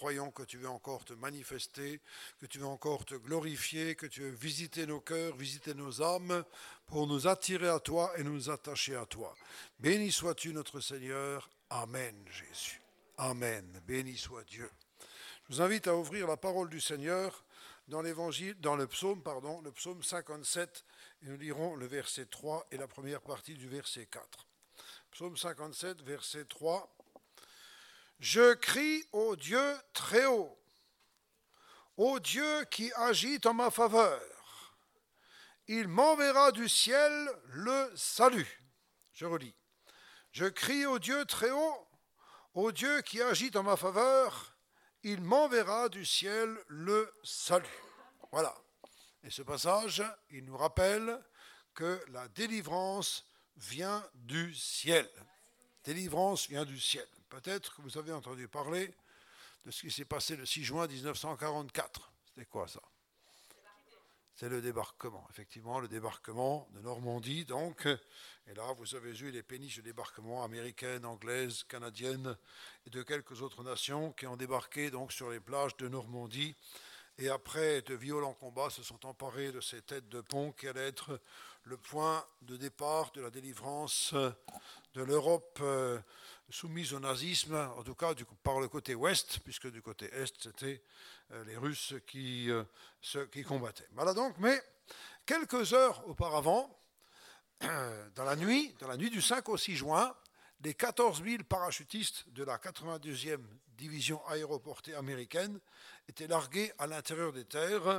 croyons que tu veux encore te manifester, que tu veux encore te glorifier, que tu veux visiter nos cœurs, visiter nos âmes, pour nous attirer à toi et nous attacher à toi. Béni sois-tu notre Seigneur. Amen, Jésus. Amen. Béni soit Dieu. Je vous invite à ouvrir la parole du Seigneur dans le psaume 57, et nous lirons le verset 3 et la première partie du verset 4. Psaume 57, verset 3. Je crie au Dieu très haut, au Dieu qui agit en ma faveur. Il m'enverra du ciel le salut. Je relis. Je crie au Dieu très haut, au Dieu qui agit en ma faveur. Il m'enverra du ciel le salut. Voilà. Et ce passage, il nous rappelle que la délivrance vient du ciel. Délivrance vient du ciel. Peut-être que vous avez entendu parler de ce qui s'est passé le 6 juin 1944. C'était quoi ça? C'est le débarquement, effectivement, le débarquement de Normandie, donc. Et là, vous avez eu les péniches de débarquement américaines, anglaises, canadiennes et de quelques autres nations qui ont débarqué donc sur les plages de Normandie. Et après de violents combats, se sont emparés de ces têtes de pont qui allaient être le point de départ de la délivrance de l'Europe soumise au nazisme, en tout cas par le côté ouest, puisque du côté est, c'était les Russes qui combattaient. Voilà donc, mais quelques heures auparavant, dans la nuit du 5 au 6 juin, les 14 000 parachutistes de la 92e division aéroportée américaine étaient largués à l'intérieur des terres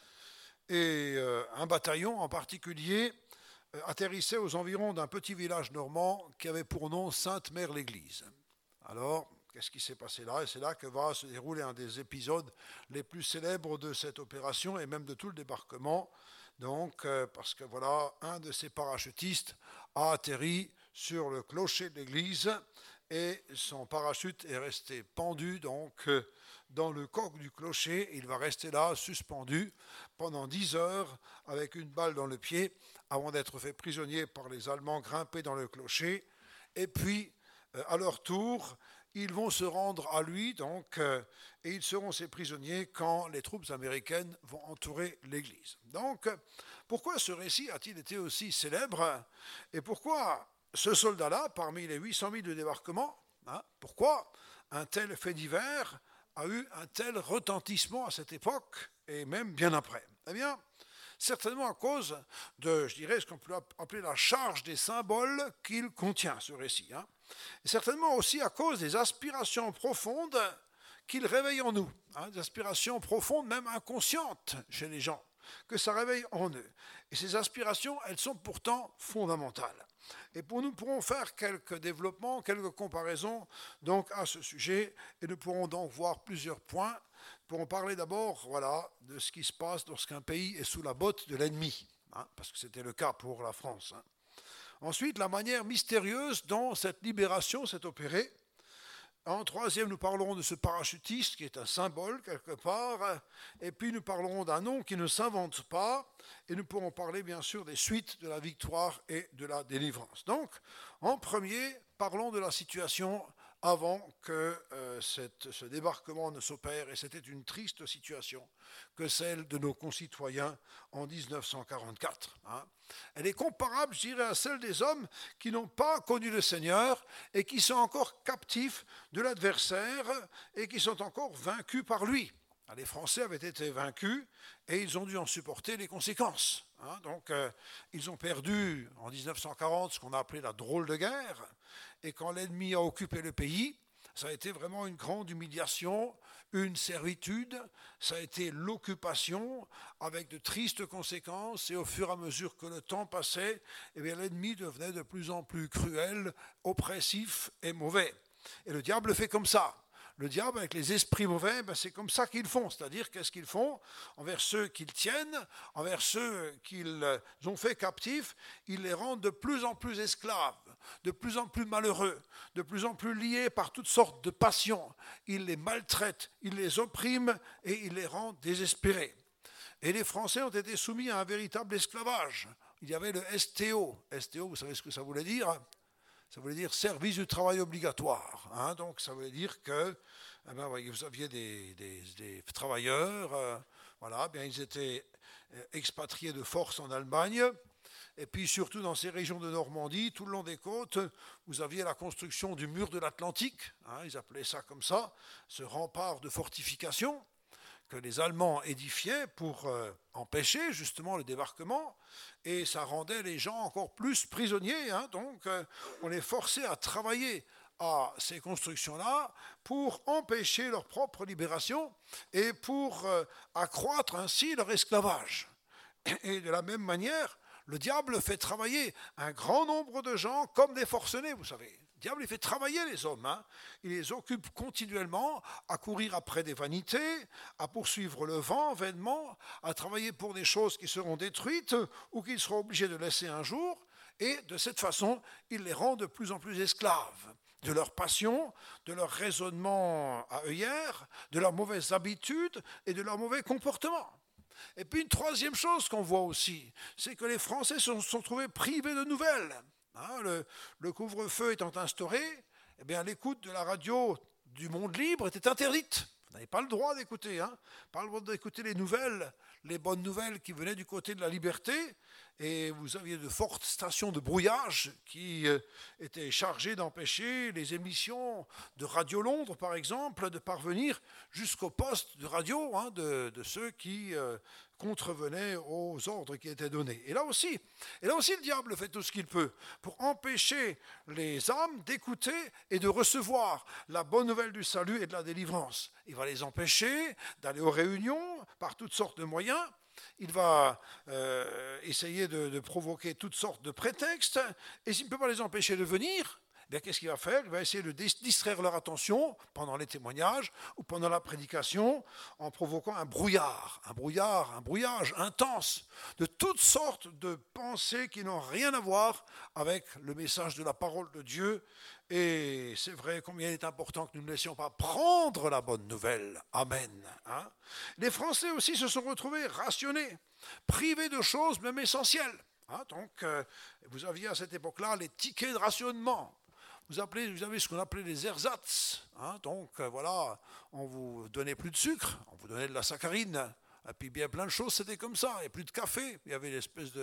et un bataillon en particulier atterrissait aux environs d'un petit village normand qui avait pour nom Sainte-Mère-l'Église. Alors, qu'est-ce qui s'est passé là? Et c'est là que va se dérouler un des épisodes les plus célèbres de cette opération et même de tout le débarquement. Donc, parce que voilà, un de ces parachutistes a atterri sur le clocher de l'église et son parachute est resté pendu donc dans le coq du clocher. Il va rester là, suspendu, pendant 10 heures avec une balle dans le pied avant d'être fait prisonnier par les Allemands grimpés dans le clocher. Et puis, à leur tour, ils vont se rendre à lui donc, et ils seront ses prisonniers quand les troupes américaines vont entourer l'église. Donc, pourquoi ce récit a-t-il été aussi célèbre? Et pourquoi ce soldat-là, parmi les 800 000 de débarquement, pourquoi un tel fait divers a eu un tel retentissement à cette époque et même bien après? Eh bien, certainement à cause de, je dirais, ce qu'on peut appeler la charge des symboles qu'il contient, ce récit. Et certainement aussi à cause des aspirations profondes qu'il réveille en nous, des aspirations profondes, même inconscientes chez les gens, que ça réveille en eux. Et ces aspirations, elles sont pourtant fondamentales. Et nous pourrons faire quelques développements, quelques comparaisons donc à ce sujet, et nous pourrons donc voir plusieurs points. Nous pourrons parler d'abord de ce qui se passe lorsqu'un pays est sous la botte de l'ennemi, parce que c'était le cas pour la France. Ensuite, la manière mystérieuse dont cette libération s'est opérée. En troisième, nous parlerons de ce parachutiste qui est un symbole quelque part. Et puis nous parlerons d'un nom qui ne s'invente pas. Et nous pourrons parler bien sûr des suites de la victoire et de la délivrance. Donc, en premier, parlons de la situation avant que ce débarquement ne s'opère. Et c'était une triste situation que celle de nos concitoyens en 1944. Elle est comparable, je dirais, à celle des hommes qui n'ont pas connu le Seigneur et qui sont encore captifs de l'adversaire et qui sont encore vaincus par lui. Les Français avaient été vaincus et ils ont dû en supporter les conséquences. Donc, ils ont perdu en 1940 ce qu'on a appelé la drôle de guerre. Et quand l'ennemi a occupé le pays, ça a été vraiment une grande humiliation, une servitude, ça a été l'occupation avec de tristes conséquences et au fur et à mesure que le temps passait, l'ennemi devenait de plus en plus cruel, oppressif et mauvais. Et le diable fait comme ça. Le diable, avec les esprits mauvais, c'est comme ça qu'ils font. C'est-à-dire, qu'est-ce qu'ils font envers ceux qu'ils tiennent, envers ceux qu'ils ont fait captifs, ils les rendent de plus en plus esclaves, de plus en plus malheureux, de plus en plus liés par toutes sortes de passions. Ils les maltraitent, ils les oppriment et ils les rendent désespérés. Et les Français ont été soumis à un véritable esclavage. Il y avait le STO. STO, vous savez ce que ça voulait dire ? Ça voulait dire service du travail obligatoire. Hein. Donc ça voulait dire que vous aviez des travailleurs, voilà, bien, ils étaient expatriés de force en Allemagne. Et puis surtout dans ces régions de Normandie, tout le long des côtes, vous aviez la construction du mur de l'Atlantique, hein, ils appelaient ça comme ça, ce rempart de fortification que les Allemands édifiaient pour empêcher justement le débarquement, et ça rendait les gens encore plus prisonniers, hein, donc on les forçait à travailler à ces constructions-là pour empêcher leur propre libération et pour accroître ainsi leur esclavage. Et de la même manière, le diable fait travailler un grand nombre de gens comme des forcenés, vous savez. Le diable, il fait travailler les hommes. Hein. Il les occupe continuellement à courir après des vanités, à poursuivre le vent vainement, à travailler pour des choses qui seront détruites ou qu'ils seront obligés de laisser un jour. Et de cette façon, il les rend de plus en plus esclaves de leur passion, de leur raisonnement à œillères, de leurs mauvaises habitudes et de leurs mauvais comportements. Et puis une troisième chose qu'on voit aussi, c'est que les Français se sont trouvés privés de nouvelles. Hein, le couvre-feu étant instauré, eh bien, l'écoute de la radio du monde libre était interdite. Vous n'avez pas le droit d'écouter, hein, pas le droit d'écouter les nouvelles, les bonnes nouvelles qui venaient du côté de la liberté. Et vous aviez de fortes stations de brouillage qui étaient chargées d'empêcher les émissions de Radio Londres, par exemple, de parvenir jusqu'au poste de radio hein, de ceux qui contrevenaient aux ordres qui étaient donnés. Et là aussi, le diable fait tout ce qu'il peut pour empêcher les âmes d'écouter et de recevoir la bonne nouvelle du salut et de la délivrance. Il va les empêcher d'aller aux réunions par toutes sortes de moyens. Il va essayer de provoquer toutes sortes de prétextes, et s'il ne peut pas les empêcher de venir, bien, qu'est-ce qu'il va faire? Il va essayer de distraire leur attention pendant les témoignages ou pendant la prédication en provoquant un brouillage intense de toutes sortes de pensées qui n'ont rien à voir avec le message de la parole de Dieu. Et c'est vrai combien il est important que nous ne laissions pas prendre la bonne nouvelle. Amen. Hein? Les Français aussi se sont retrouvés rationnés, privés de choses même essentielles. Hein? Donc, vous aviez à cette époque-là les tickets de rationnement. Vous avez ce qu'on appelait les ersatz. Hein? Donc, voilà, on vous donnait plus de sucre, on vous donnait de la saccharine. Et puis bien plein de choses, c'était comme ça. Il n'y a plus de café. Il y avait l'espèce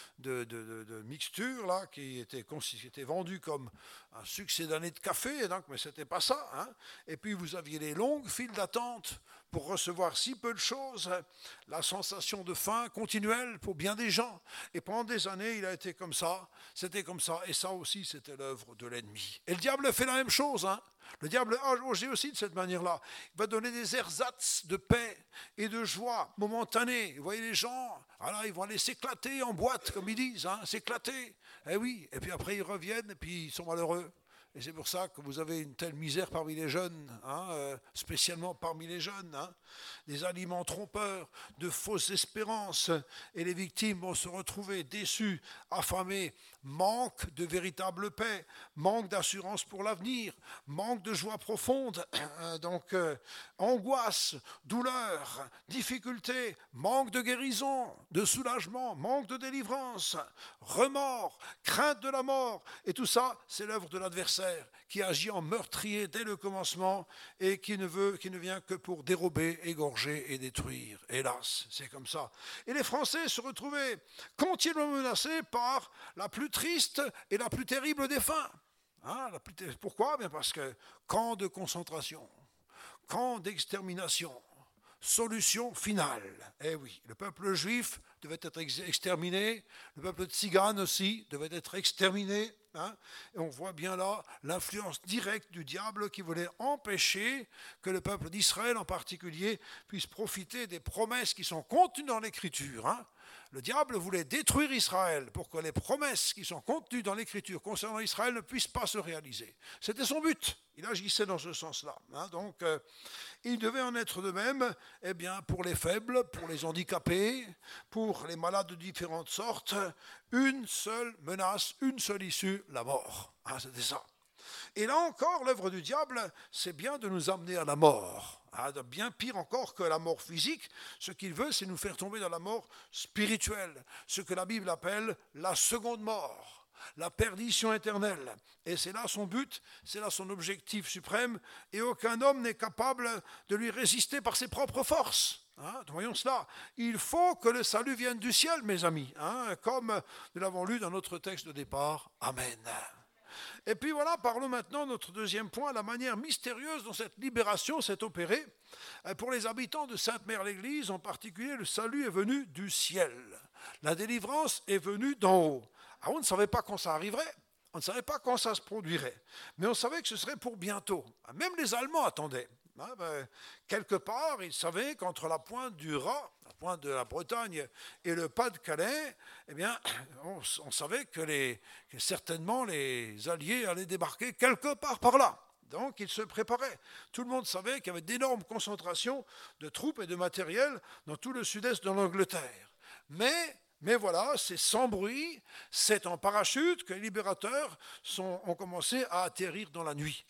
de mixture là, qui était vendue comme un succédané de café, donc, mais ce n'était pas ça. Hein. Et puis vous aviez les longues files d'attente pour recevoir si peu de choses, la sensation de faim continuelle pour bien des gens. Et pendant des années, il a été comme ça, c'était comme ça. Et ça aussi, c'était l'œuvre de l'ennemi. Et le diable fait la même chose, hein. Le diable agit aussi de cette manière-là. Il va donner des ersatz de paix et de joie momentanée. Vous voyez les gens, alors ils vont aller s'éclater en boîte, comme ils disent, hein, s'éclater. Eh oui, et puis après ils reviennent et puis ils sont malheureux. Et c'est pour ça que vous avez une telle misère parmi les jeunes, hein, spécialement parmi les jeunes. Hein, des aliments trompeurs, de fausses espérances. Et les victimes vont se retrouver déçues, affamées, manque de véritable paix, manque d'assurance pour l'avenir, manque de joie profonde, donc angoisse, douleur, difficulté, manque de guérison, de soulagement, manque de délivrance, remords, crainte de la mort. Et tout ça, c'est l'œuvre de l'adversaire qui agit en meurtrier dès le commencement et qui ne vient que pour dérober, égorger et détruire. Hélas, c'est comme ça. Et les Français se retrouvaient continuellement menacés par la plus triste et la plus terrible des fins. Hein, pourquoi? Bien parce que camp de concentration, camp d'extermination, solution finale. Eh oui, le peuple juif devait être exterminé, le peuple tzigane aussi devait être exterminé. Hein, et on voit bien là l'influence directe du diable qui voulait empêcher que le peuple d'Israël en particulier puisse profiter des promesses qui sont contenues dans l'Écriture. Hein. Le diable voulait détruire Israël pour que les promesses qui sont contenues dans l'Écriture concernant Israël ne puissent pas se réaliser. C'était son but. Il agissait dans ce sens-là. Hein. Donc, il devait en être de même eh bien, pour les faibles, pour les handicapés, pour les malades de différentes sortes. Une seule menace, une seule issue, la mort. Hein, c'était ça. Et là encore, l'œuvre du diable, c'est bien de nous amener à la mort. Bien pire encore que la mort physique, ce qu'il veut, c'est nous faire tomber dans la mort spirituelle, ce que la Bible appelle la seconde mort. la perdition éternelle. Et c'est là son but, c'est là son objectif suprême, et aucun homme n'est capable de lui résister par ses propres forces. Voyons cela. Il faut que le salut vienne du ciel, mes amis, comme nous l'avons lu dans notre texte de départ. Amen. Et puis voilà, parlons maintenant de notre deuxième point, la manière mystérieuse dont cette libération s'est opérée. Pour les habitants de Sainte-Mère-l'Église, en particulier, le salut est venu du ciel. La délivrance est venue d'en haut. On ne savait pas quand ça arriverait, on ne savait pas quand ça se produirait, mais on savait que ce serait pour bientôt. Même les Allemands attendaient. Quelque part, ils savaient qu'entre la pointe du Raz, la pointe de la Bretagne et le Pas-de-Calais, on savait que certainement les Alliés allaient débarquer quelque part par là. Donc, ils se préparaient. Tout le monde savait qu'il y avait d'énormes concentrations de troupes et de matériel dans tout le sud-est de l'Angleterre. Mais voilà, c'est sans bruit, c'est en parachute que les libérateurs ont commencé à atterrir dans la nuit.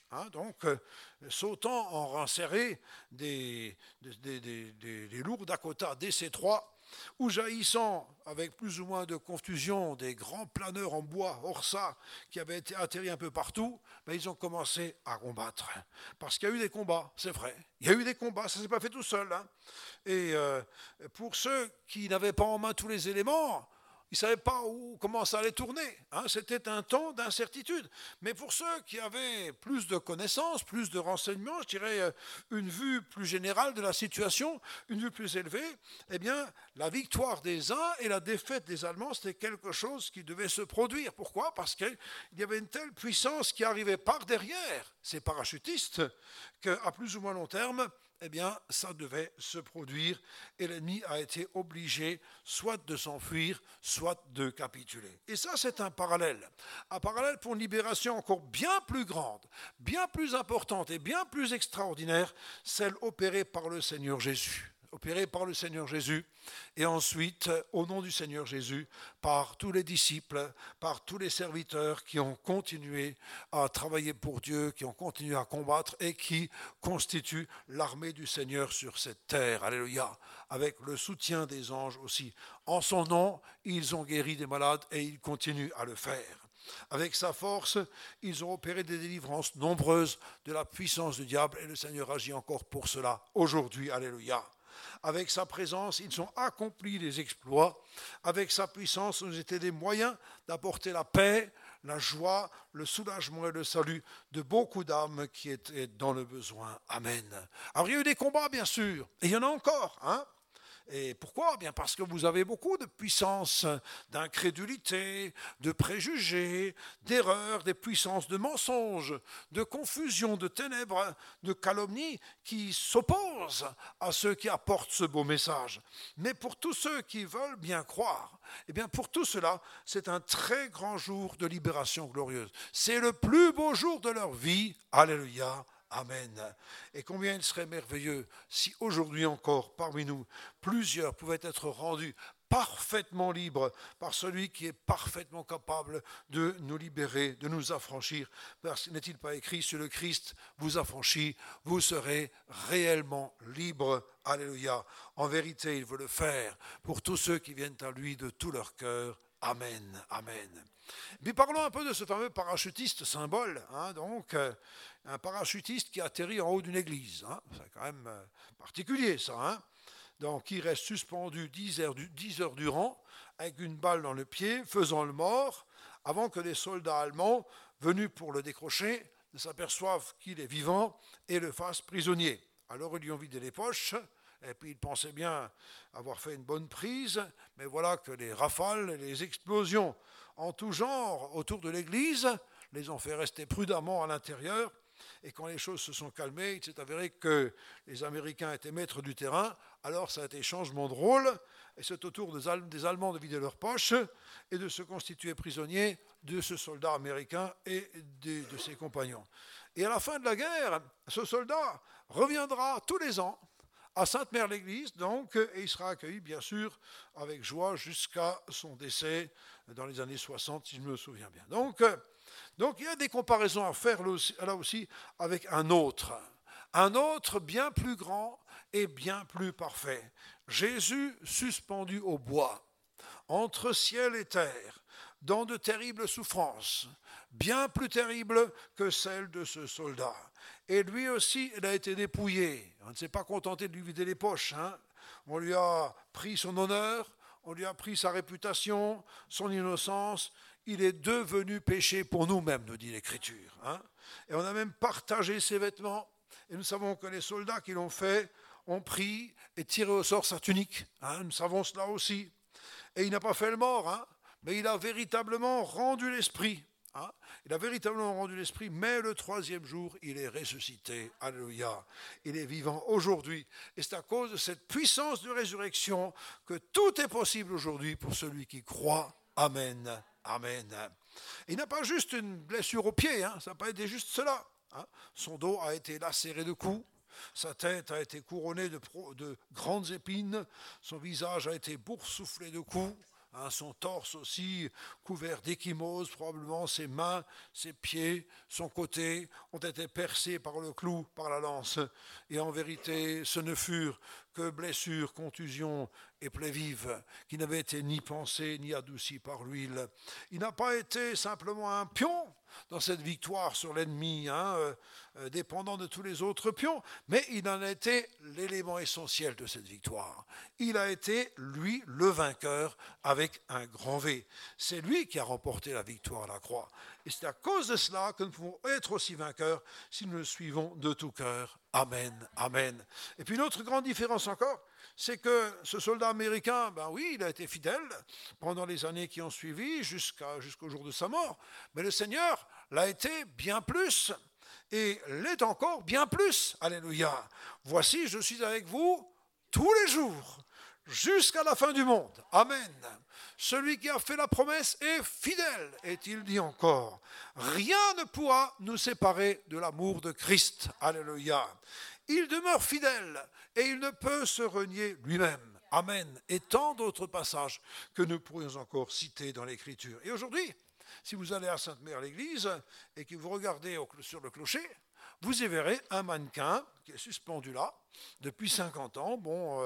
Sautant en rang serré des lourds Dakota DC-3, ou jaillissant avec plus ou moins de confusion des grands planeurs en bois Horsa qui avaient été atterris un peu partout, ils ont commencé à combattre. Parce qu'il y a eu des combats, c'est vrai. Il y a eu des combats, ça ne s'est pas fait tout seul. Et pour ceux qui n'avaient pas en main tous les éléments, ils ne savaient pas comment ça allait tourner. C'était un temps d'incertitude. Mais pour ceux qui avaient plus de connaissances, plus de renseignements, je dirais une vue plus générale de la situation, une vue plus élevée, la victoire des uns et la défaite des Allemands, c'était quelque chose qui devait se produire. Pourquoi ? Parce qu'il y avait une telle puissance qui arrivait par derrière ces parachutistes qu'à plus ou moins long terme, ça devait se produire et l'ennemi a été obligé soit de s'enfuir, soit de capituler. Et ça, c'est un parallèle pour une libération encore bien plus grande, bien plus importante et bien plus extraordinaire, celle opérée par le Seigneur Jésus. Et ensuite, au nom du Seigneur Jésus, par tous les disciples, par tous les serviteurs qui ont continué à travailler pour Dieu, qui ont continué à combattre et qui constituent l'armée du Seigneur sur cette terre. Alléluia. Avec le soutien des anges aussi. En son nom, ils ont guéri des malades et ils continuent à le faire. Avec sa force, ils ont opéré des délivrances nombreuses de la puissance du diable et le Seigneur agit encore pour cela aujourd'hui. Alléluia. Avec sa présence, ils ont accompli des exploits. Avec sa puissance, ils ont été des moyens d'apporter la paix, la joie, le soulagement et le salut de beaucoup d'âmes qui étaient dans le besoin. Amen. Alors il y a eu des combats, bien sûr, et il y en a encore, Et pourquoi ? Bien parce que vous avez beaucoup de puissances d'incrédulité, de préjugés, d'erreurs, des puissances de mensonges, de confusion, de ténèbres, de calomnies qui s'opposent à ceux qui apportent ce beau message. Mais pour tous ceux qui veulent bien croire, pour tout cela, c'est un très grand jour de libération glorieuse. C'est le plus beau jour de leur vie. Alléluia. Amen. Et combien il serait merveilleux si aujourd'hui encore, parmi nous, plusieurs pouvaient être rendus parfaitement libres par celui qui est parfaitement capable de nous libérer, de nous affranchir. Parce qu'il n'est-il pas écrit, sur le Christ vous affranchit, vous serez réellement libres. Alléluia. En vérité, il veut le faire pour tous ceux qui viennent à lui de tout leur cœur. Amen. Amen. Puis parlons un peu de ce fameux parachutiste symbole, un parachutiste qui atterrit en haut d'une église. C'est quand même particulier ça. Donc il reste suspendu 10 heures durant, avec une balle dans le pied, faisant le mort, avant que les soldats allemands, venus pour le décrocher, ne s'aperçoivent qu'il est vivant et le fassent prisonnier. Alors ils lui ont vidé les poches, et puis il pensait bien avoir fait une bonne prise, mais voilà que les rafales et les explosions en tout genre autour de l'église les ont fait rester prudemment à l'intérieur. Et quand les choses se sont calmées, il s'est avéré que les Américains étaient maîtres du terrain. Alors ça a été changement de rôle. Et c'est au tour des Allemands de vider leurs poches et de se constituer prisonniers de ce soldat américain et de ses compagnons. Et à la fin de la guerre, ce soldat reviendra tous les ans à Sainte-Mère-l'Église, et il sera accueilli, bien sûr, avec joie jusqu'à son décès dans les années 60, si je me souviens bien. Donc il y a des comparaisons à faire là aussi avec un autre bien plus grand et bien plus parfait. Jésus suspendu au bois, entre ciel et terre, dans de terribles souffrances, bien plus terribles que celles de ce soldat. Et lui aussi, il a été dépouillé. On ne s'est pas contenté de lui vider les poches. On lui a pris son honneur, on lui a pris sa réputation, son innocence. Il est devenu péché pour nous-mêmes, nous dit l'Écriture. Et on a même partagé ses vêtements. Et nous savons que les soldats qui l'ont fait ont pris et tiré au sort sa tunique. Nous savons cela aussi. Et il n'a pas fait le mort, mais il a véritablement rendu l'esprit. Il a véritablement rendu l'esprit, mais le troisième jour, il est ressuscité. Alléluia. Il est vivant aujourd'hui. Et c'est à cause de cette puissance de résurrection que tout est possible aujourd'hui pour celui qui croit. Amen. Amen. Il n'a pas juste une blessure au pied, ça n'a pas été juste cela. Son dos a été lacéré de coups. Sa tête a été couronnée de grandes épines. Son visage a été boursouflé de coups. Son torse aussi couvert d'échymoses, probablement ses mains, ses pieds, son côté ont été percés par le clou, par la lance. Et en vérité, ce ne furent que blessures, contusions et plaies vives, qui n'avaient été ni pensées ni adoucies par l'huile. Il n'a pas été simplement un pion dans cette victoire sur l'ennemi, dépendant de tous les autres pions, mais il en a été l'élément essentiel de cette victoire. Il a été, lui, le vainqueur avec un grand V. C'est lui qui a remporté la victoire à la croix. Et c'est à cause de cela que nous pouvons être aussi vainqueurs si nous le suivons de tout cœur. Amen, amen. Et puis une autre grande différence encore, c'est que ce soldat américain, oui, il a été fidèle pendant les années qui ont suivi jusqu'au jour de sa mort, mais le Seigneur l'a été bien plus et l'est encore bien plus. Alléluia. Voici, je suis avec vous tous les jours jusqu'à la fin du monde. Amen. Celui qui a fait la promesse est fidèle, est-il dit encore. Rien ne pourra nous séparer de l'amour de Christ. Alléluia. Il demeure fidèle et il ne peut se renier lui-même. Amen. Et tant d'autres passages que nous pourrions encore citer dans l'Écriture. Et aujourd'hui, si vous allez à Sainte-Mère l'Église et que vous regardez sur le clocher, vous y verrez un mannequin qui est suspendu là depuis 50 ans.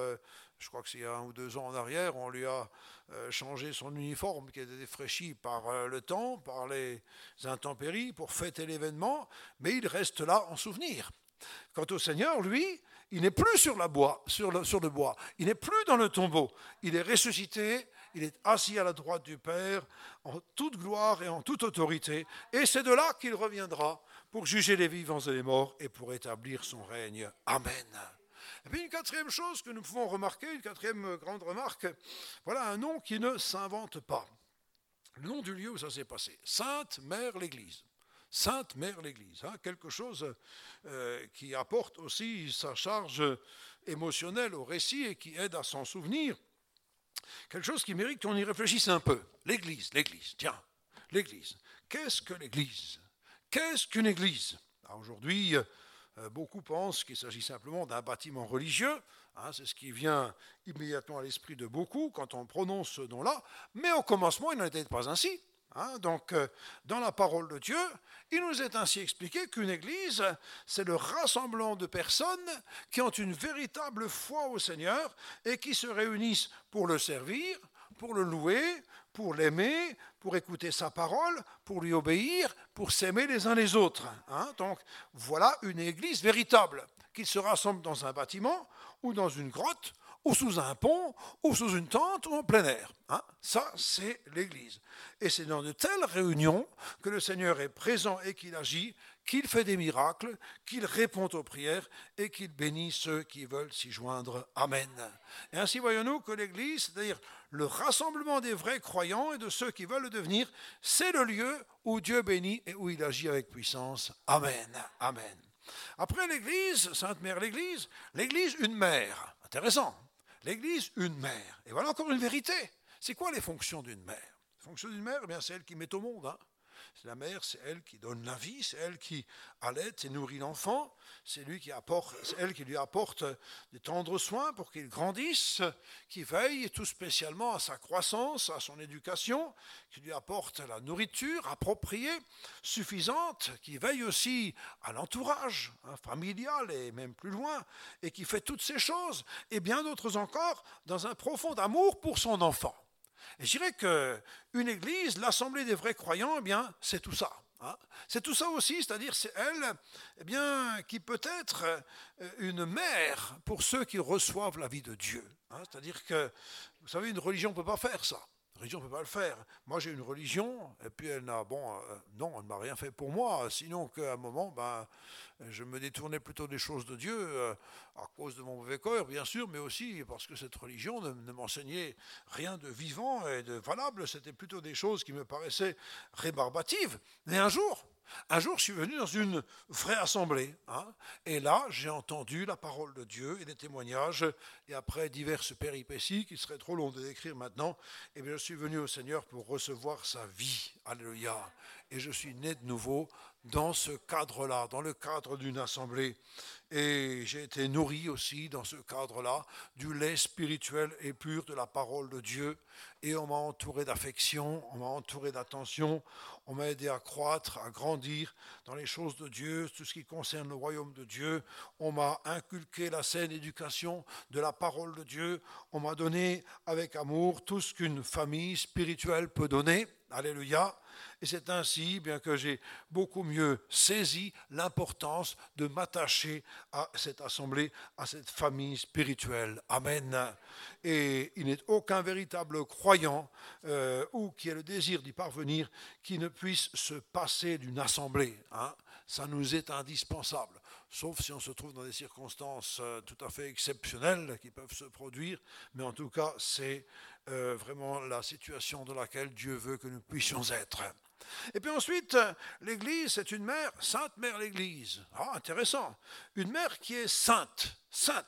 Je crois que c'est il y a 1 ou 2 ans en arrière, on lui a changé son uniforme qui était défraîchi par le temps, par les intempéries pour fêter l'événement, mais il reste là en souvenir. Quant au Seigneur, lui, il n'est plus sur le bois, il n'est plus dans le tombeau, il est ressuscité, il est assis à la droite du Père en toute gloire et en toute autorité, et c'est de là qu'il reviendra pour juger les vivants et les morts et pour établir son règne. Amen. Et puis une quatrième chose que nous pouvons remarquer, une quatrième grande remarque, voilà un nom qui ne s'invente pas. Le nom du lieu où ça s'est passé, Sainte-Mère l'Église. Sainte-Mère l'Église, quelque chose qui apporte aussi sa charge émotionnelle au récit et qui aide à s'en souvenir. Quelque chose qui mérite qu'on y réfléchisse un peu. L'Église, tiens, l'Église. Qu'est-ce que l'Église ? Qu'est-ce qu'une Église ? Aujourd'hui, beaucoup pensent qu'il s'agit simplement d'un bâtiment religieux. C'est ce qui vient immédiatement à l'esprit de beaucoup quand on prononce ce nom-là. Mais au commencement, il n'en était pas ainsi. Donc, dans la parole de Dieu, il nous est ainsi expliqué qu'une église, c'est le rassemblement de personnes qui ont une véritable foi au Seigneur et qui se réunissent pour le servir, pour le louer, pour l'aimer, pour écouter sa parole, pour lui obéir, pour s'aimer les uns les autres. Donc, voilà une église véritable qui se rassemble dans un bâtiment ou dans une grotte, ou sous un pont, ou sous une tente, ou en plein air. Ça, c'est l'Église. Et c'est dans de telles réunions que le Seigneur est présent et qu'il agit, qu'il fait des miracles, qu'il répond aux prières et qu'il bénit ceux qui veulent s'y joindre. Amen. Et ainsi voyons-nous que l'Église, c'est-à-dire le rassemblement des vrais croyants et de ceux qui veulent le devenir, c'est le lieu où Dieu bénit et où il agit avec puissance. Amen. Amen. Après l'Église, Sainte-Mère l'Église, une mère. Intéressant. L'Église, une mère. Et voilà encore une vérité. C'est quoi les fonctions d'une mère ? Les fonctions d'une mère, c'est elle qui met au monde. La mère, c'est elle qui donne la vie, c'est elle qui allaite et nourrit l'enfant, c'est elle qui lui apporte des tendres soins pour qu'il grandisse, qui veille tout spécialement à sa croissance, à son éducation, qui lui apporte la nourriture appropriée, suffisante, qui veille aussi à l'entourage familial et même plus loin, et qui fait toutes ces choses, et bien d'autres encore, dans un profond amour pour son enfant. Et je dirais qu'une église, l'assemblée des vrais croyants, eh bien, c'est tout ça. C'est tout ça aussi, c'est-à-dire c'est elle eh bien, qui peut être une mère pour ceux qui reçoivent la vie de Dieu. C'est-à-dire que, vous savez, une religion ne peut pas faire ça. Une religion ne peut pas le faire. Moi, j'ai une religion, et puis elle n'a, non, elle ne m'a rien fait pour moi, sinon qu'à un moment, je me détournais plutôt des choses de Dieu, à cause de mon mauvais cœur, bien sûr, mais aussi parce que cette religion ne m'enseignait rien de vivant et de valable. C'était plutôt des choses qui me paraissaient rébarbatives. Mais un jour, je suis venu dans une vraie assemblée, et là, j'ai entendu la parole de Dieu et des témoignages, et après diverses péripéties, qu'il serait trop long de décrire maintenant, et bien, je suis venu au Seigneur pour recevoir sa vie. Alléluia. Et je suis né de nouveau dans ce cadre-là, dans le cadre d'une assemblée. Et j'ai été nourri aussi dans ce cadre-là du lait spirituel et pur de la parole de Dieu. Et on m'a entouré d'affection, on m'a entouré d'attention, on m'a aidé à croître, à grandir dans les choses de Dieu, tout ce qui concerne le royaume de Dieu. On m'a inculqué la saine éducation de la parole de Dieu. On m'a donné avec amour tout ce qu'une famille spirituelle peut donner. Alléluia. Et c'est ainsi bien que j'ai beaucoup mieux saisi l'importance de m'attacher à cette assemblée, à cette famille spirituelle. Amen. Et il n'est aucun véritable croyant ou qui ait le désir d'y parvenir qui ne puisse se passer d'une assemblée. Ça nous est indispensable. Sauf si on se trouve dans des circonstances tout à fait exceptionnelles qui peuvent se produire. Mais en tout cas, c'est vraiment la situation dans laquelle Dieu veut que nous puissions être. Et puis ensuite, l'Église, c'est une mère, sainte mère l'Église. Intéressant. Une mère qui est sainte.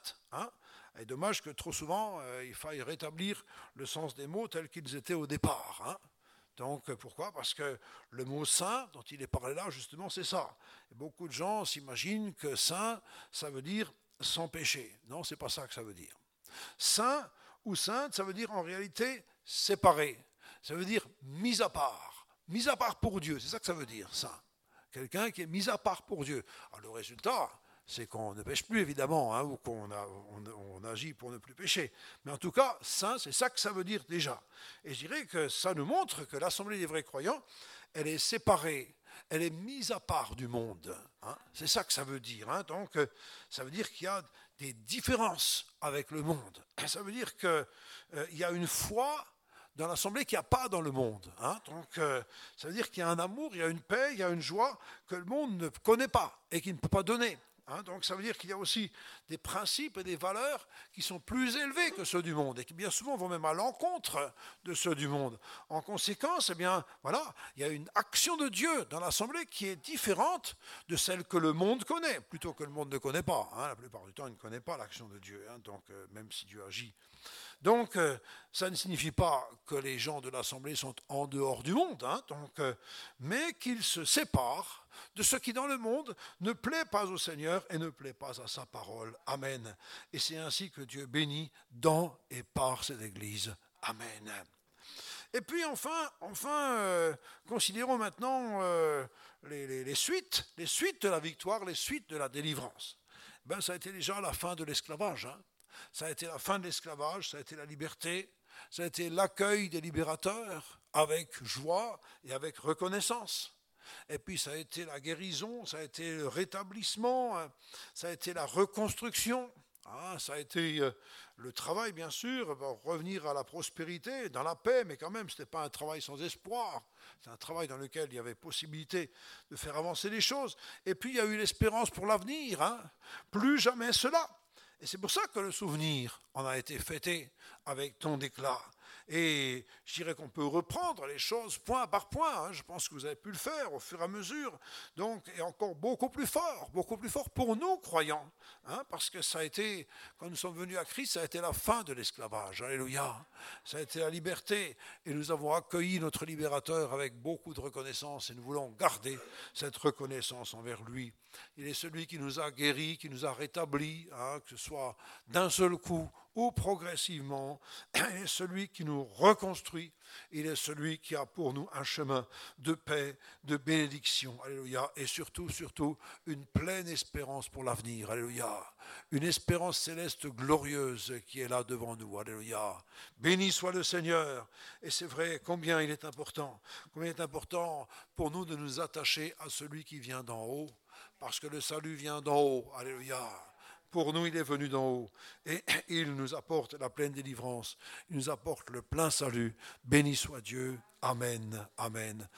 Et dommage que trop souvent, il faille rétablir le sens des mots tels qu'ils étaient au départ. Donc pourquoi ? Parce que le mot saint dont il est parlé là, justement, c'est ça. Et beaucoup de gens s'imaginent que saint, ça veut dire sans péché. Non, c'est pas ça que ça veut dire. Saint ou sainte, ça veut dire en réalité séparé. Ça veut dire mis à part. Mis à part pour Dieu, c'est ça que ça veut dire, saint. Quelqu'un qui est mis à part pour Dieu. Alors le résultat, c'est qu'on ne pêche plus évidemment, ou qu'on agit pour ne plus pécher. Mais en tout cas, saint, c'est ça que ça veut dire déjà. Et je dirais que ça nous montre que l'Assemblée des vrais croyants, elle est séparée, elle est mise à part du monde. C'est ça que ça veut dire. Donc ça veut dire qu'il y a des différences avec le monde. Ça veut dire qu'il y a une foi dans l'assemblée qu'il n'y a pas dans le monde. Donc, ça veut dire qu'il y a un amour, il y a une paix, il y a une joie que le monde ne connaît pas et qu'il ne peut pas donner. Donc, ça veut dire qu'il y a aussi des principes et des valeurs qui sont plus élevés que ceux du monde et qui, bien souvent, vont même à l'encontre de ceux du monde. En conséquence, il y a une action de Dieu dans l'assemblée qui est différente de celle que le monde connaît, plutôt que le monde ne connaît pas. La plupart du temps, il ne connaît pas l'action de Dieu, donc même si Dieu agit. Donc, ça ne signifie pas que les gens de l'Assemblée sont en dehors du monde, mais qu'ils se séparent de ce qui dans le monde ne plaît pas au Seigneur et ne plaît pas à sa parole. Amen. Et c'est ainsi que Dieu bénit dans et par cette Église. Amen. Et puis enfin considérons maintenant les suites de la victoire, les suites de la délivrance. Ça a été déjà la fin de l'esclavage. Ça a été la fin de l'esclavage, ça a été la liberté, ça a été l'accueil des libérateurs avec joie et avec reconnaissance. Et puis ça a été la guérison, ça a été le rétablissement, ça a été la reconstruction, ça a été le travail bien sûr, pour revenir à la prospérité, dans la paix, mais quand même ce n'était pas un travail sans espoir, c'est un travail dans lequel il y avait possibilité de faire avancer les choses. Et puis il y a eu l'espérance pour l'avenir, plus jamais cela. Et c'est pour ça que le souvenir en a été fêté avec tant d'éclat. Et je dirais qu'on peut reprendre les choses point par point. Je pense que vous avez pu le faire au fur et à mesure. Donc, et encore beaucoup plus fort pour nous, croyants. Parce que ça a été, quand nous sommes venus à Christ, ça a été la fin de l'esclavage. Alléluia. Ça a été la liberté. Et nous avons accueilli notre libérateur avec beaucoup de reconnaissance. Et nous voulons garder cette reconnaissance envers lui. Il est celui qui nous a guéris, qui nous a rétablis, que ce soit d'un seul coup ou progressivement, il est celui qui nous reconstruit, il est celui qui a pour nous un chemin de paix, de bénédiction, alléluia, et surtout, surtout, une pleine espérance pour l'avenir, alléluia, une espérance céleste glorieuse qui est là devant nous, alléluia. Béni soit le Seigneur, et c'est vrai combien il est important pour nous de nous attacher à celui qui vient d'en haut, parce que le salut vient d'en haut, alléluia. Pour nous, il est venu d'en haut et il nous apporte la pleine délivrance, il nous apporte le plein salut. Béni soit Dieu. Amen. Amen.